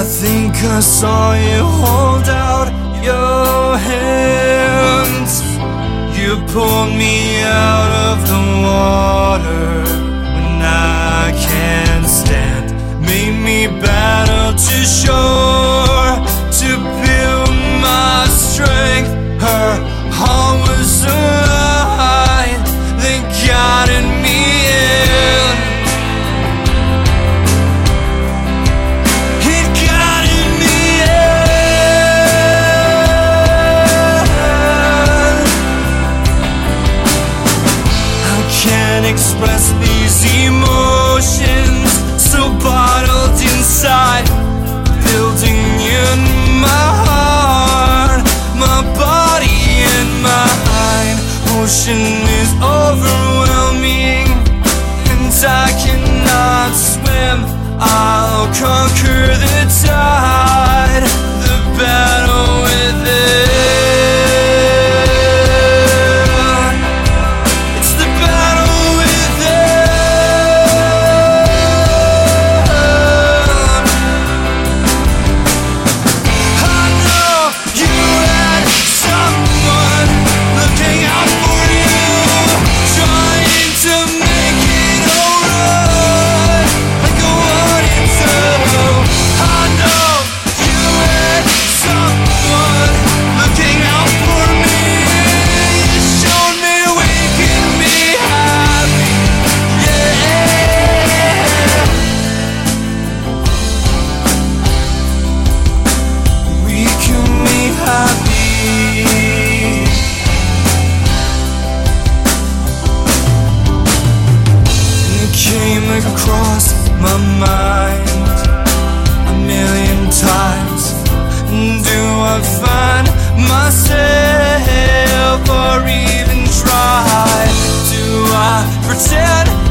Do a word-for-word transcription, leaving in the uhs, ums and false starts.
think I saw you hold out your hands. You pulled me out of the water when I can't stand. Made me battle to shore to build my strength. Her heart was a light that guided me in. It guided me in. I can't express these emotions so bottled inside, building in my heart, my body and mind. Ocean is overwhelming, and I cannot swim. I'll conquer the tide, the battle within. It's the battle within. I know you had someone looking out for you, trying to make it alright, like I wanted to. I know you had someone looking out for me. You showed me we can be happy, yeah. We can be happy. It came across my mind a million times. Do I find myself or even try? Do I pretend